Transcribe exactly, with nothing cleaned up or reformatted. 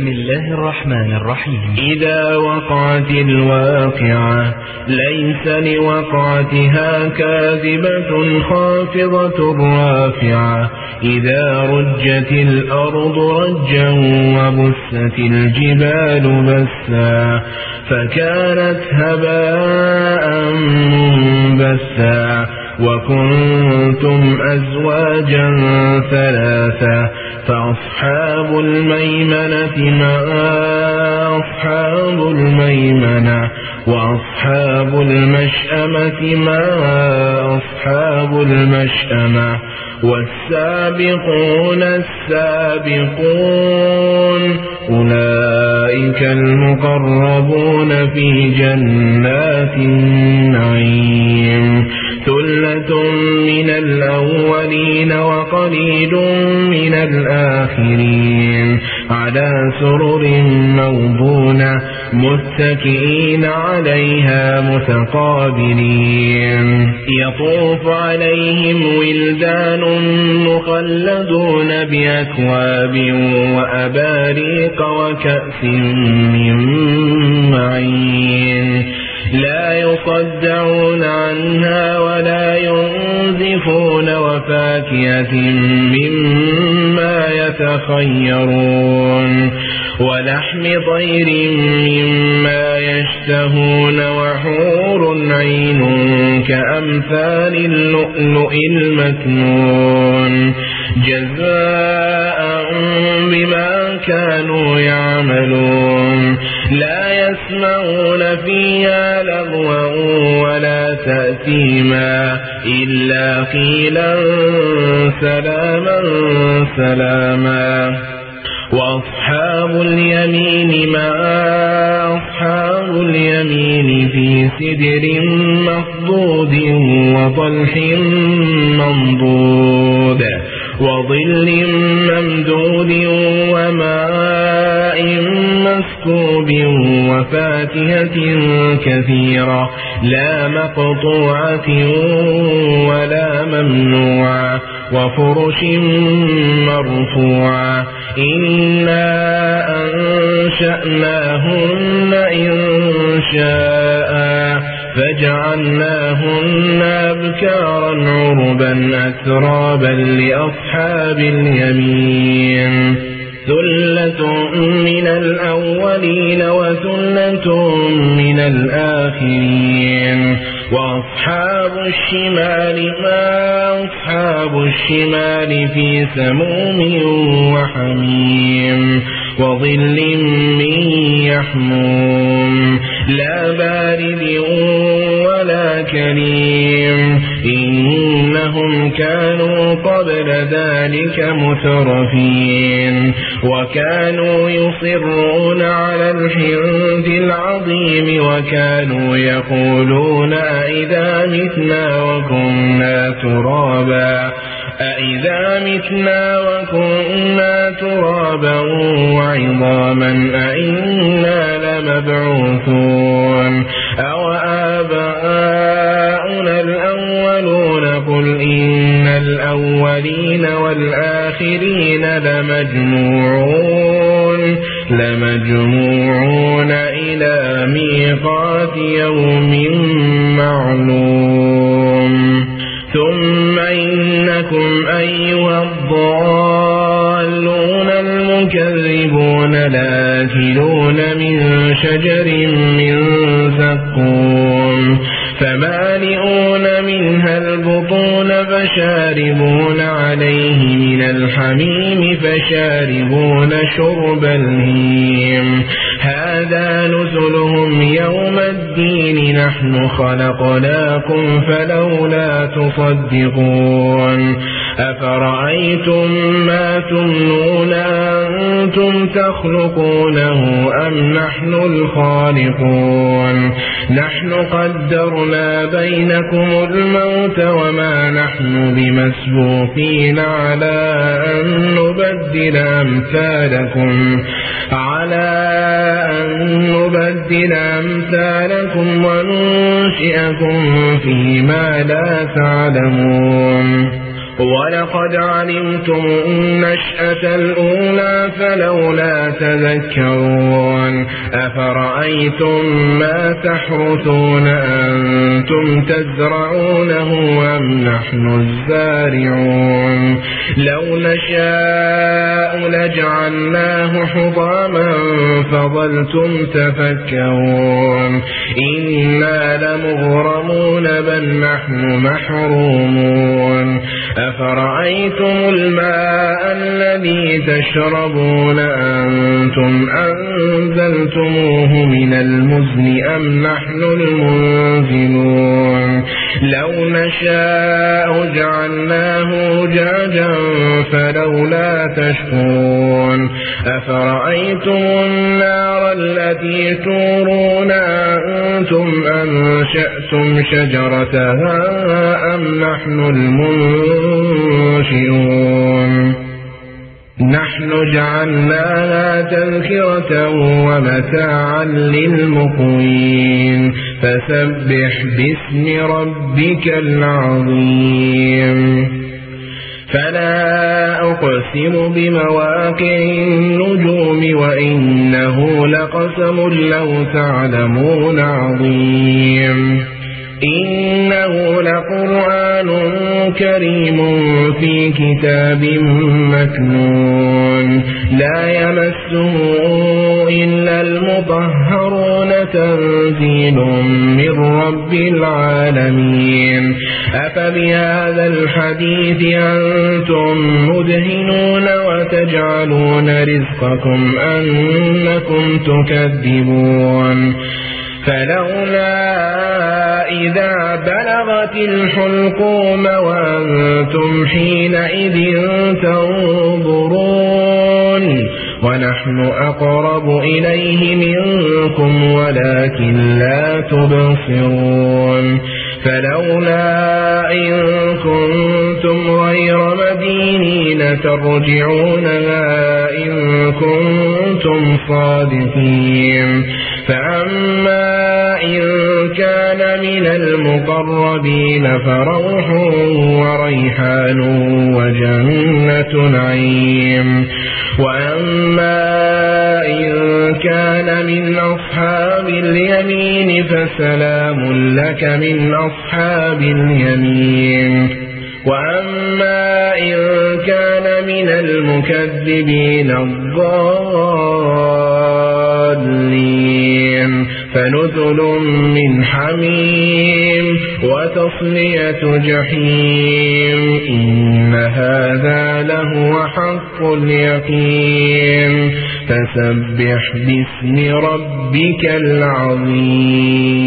بسم الله الرحمن الرحيم. إذا وقعت الواقعة ليس لوقعتها كاذبة خافضة رافعة إذا رجت الأرض رجا وبست الجبال بسا فكانت هباء منبثا وكنتم أزواجا ثلاثا فأصحاب الميمنة ما أصحاب الميمنة وأصحاب المشأمة ما أصحاب المشأمة والسابقون السابقون أولئك المقربون في جنات النعيم ثلة من الأولين وقليل من الآخرين على سرر موضونة متكئين عليها متقابلين يطوف عليهم ولدان مخلدون بأكواب وأباريق وكأس من معين لا يصدعون عنها ولا ينزفون وفاكهة مما يتخيرون ولحم طير مما يشتهون وحور عين كأمثال اللؤلؤ المكنون جزاء بما كانوا يعملون لا يسمعون فيها لغوا ولا تأثيما إلا قيلا سلاما سلاما وأصحاب اليمين ما أصحاب اليمين في سدر مخضود وطلح منضود وظل ممدود وماء مسكوب وفاكهة كثيرة لا مقطوعة ولا ممنوعة وفرش مرفوعة إنا أنشأناهن إنشاء فجعلناهن أبكارا عربا أترابا لأصحاب اليمين ثلة من الأولين وثلة من الآخرين وأصحاب الشمال ما أصحاب الشمال في سموم وحميم وظل من يحموم لا بارد ولا كريم إنهم كانوا قبل ذلك مترفين وكانوا يصرون على الحنث العظيم وكانوا يقولون أئذا متنا وكنا ترابا أئذا متنا وكنا ترابا وعظاما أئنا لمبعوثون أو آباؤنا الأولون قل إن الأولين والآخرين لمجموعون لمجموعون إلى ميقات يوم معلوم ثم إنكم أيها الضالون المكذبون لآكلون من شجر من زقوم فمالئون منها البطون فشاربون عليه من الحميم فشاربون شرب الهيم هذا نزلهم يوم الدين نحن خلقناكم فلولا تصدقون أفرأيتم ما تمنون أنتم تخلقونه أم نحن الخالقون نحن قدرنا بينكم الموت وما نحن بمسبوقين على أن نبدل أمثالكم على أن نبدل أمثالكم وننشئكم فيما لا تعلمون ولقد علمتم النشأة الأولى فلولا تذكرون أفرأيتم ما تحرثون أنتم تزرعونه أم نحن الزارعون لو نشاء لجعلناه حطاما فظلتم تفكرون إنا لمغرمون بل نحن محرومون أفرأيتم الماء الذي تشربون أنتم أنزلتموه من المزن أم نحن المنزلون لو نشاء جعلناه أجاجا فلولا تشكرون أفرأيتم النار التي تورون أنتم أنشأتم شجرتها أم نحن المنشئون نحن جعلناها تذكرة ومتاعا للمقوين فسبح باسم ربك العظيم فلا أقسم بمواقع النجوم وإنه لقسم لو تعلمون عظيم إنه لقرآن كريم في كتاب مكنون لا يمسه إلا المطهرون تنزيل من رب العالمين أفبهذا الحديث أنتم مدهنون وتجعلون رزقكم أنكم تكذبون فلولا إذا بلغت الحلقوم وأنتم حينئذ تنظرون ونحن أقرب إليه منكم ولكن لا تبصرون فلولا إن كنتم غير مدينين ترجعونها إن كنتم صادقين فأما إن كان من المقربين فروح وريحان وجنة نعيم وأما إن كان من أصحاب اليمين فسلام لك من أصحاب اليمين وأما إن كان من المكذبين الضالين فنزل من حميم وتصلية جحيم إن هذا لهو حق اليقين فسبح باسم ربك العظيم